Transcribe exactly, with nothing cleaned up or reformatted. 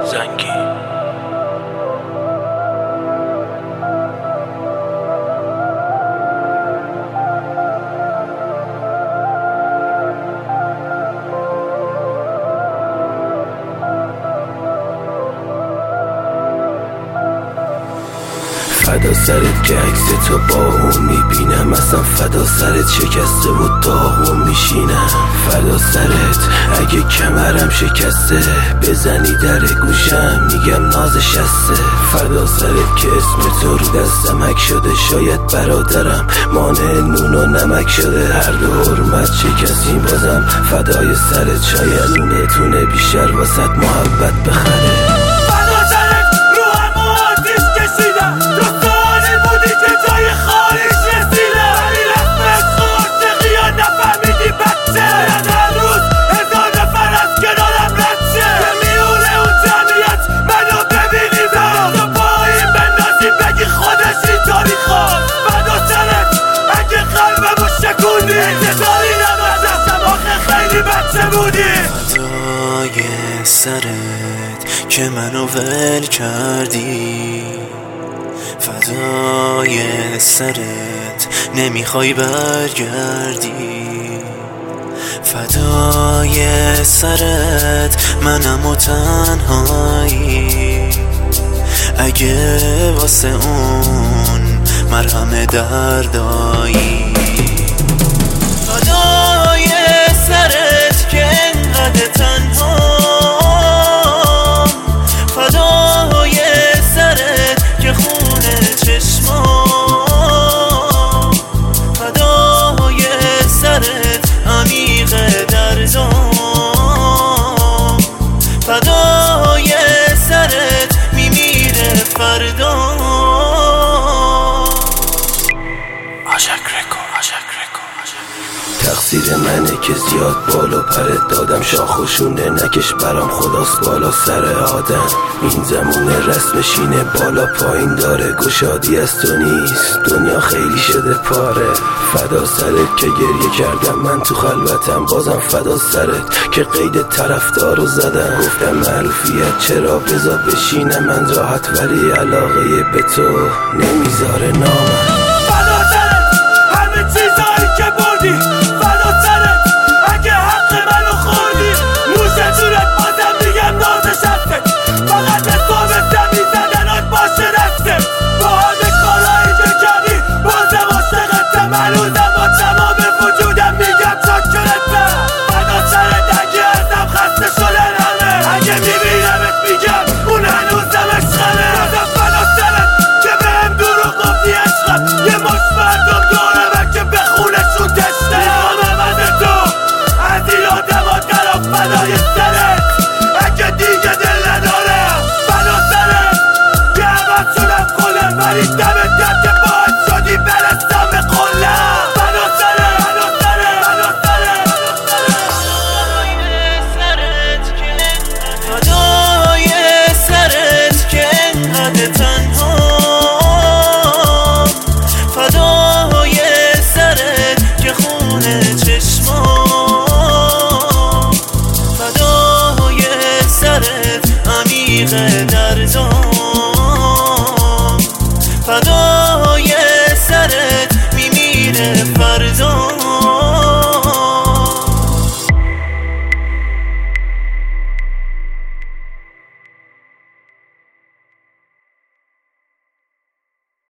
زنگی فدا سرت که عکس تو با اون میبینم، اصلا فدا سرت شکسته و داغون میشینم. فدا سرت اگه کمرم شکسته بزنی در گوشم میگم نازشسته. فدا سرت که اسم تو رو دستم حک شده، شاید برادرم مانع نون و نمک شده. هر دو حرمت شکستیم بازم فدای سرت، شاید اونه تونه بیشتر واسط محبت بخره. فدای سرت که منو ول کردی، فدای سرت نمیخوای برگردی. فدای سرت منم و تنهایی، اگه واسه اون مرهم دردایی. فدای سرت که انقدر تنها، فدای سرت که خونه چشما، فدای سرت عمیق دردام، فدای سرت میمیره فردا. تقصیر منه که زیاد بالا پرت دادم، شاخوشونه نکش برام خداست بالا سر آدم. این زمونه رسمشینه بالا پایین داره، گشادی از تو نیست دنیا خیلی شده پاره. فدا سرت که گریه کردم من تو خلوتم، بازم فدا سرت که قید طرفدارو زدم. گفتم معروفیت چرا بزا بشینم من راحت، ولی علاقه به تو نمیذاره نامم. فدا سرت همه چیزایی که بردی، فدا سرت اگه حق منو خوردی. نوش جونت بازم میگم نازشسته، فقط حساب زمین زدنات باشه دسته. با همه کارهایی که کردی بازم عاشقتم، هنوزم با تمام وجودم میگم چاکرتم. فدا سرت اگه ازم خسته شدن همه، اگه میبینمت میگم اون هنوزم عشقمه. بازم فدا سرت که بهم دروغ گفتی عشقم، یه مش مردم دارم که به خونشون تشنه. میخوام از تو از این آدما درم، فدای سرت اگه دیگه دل ندارم. فدا سرت که عوض شدم خودم، ولی دمت گرم که باعث شدی برسم به قلم. فدا سرت فدا سرت فدا سرت فدای سرت که انقدر تنها، فدای سرت که خونه چشما، فدای سرت عمیق دردام، فدای سرت میمیره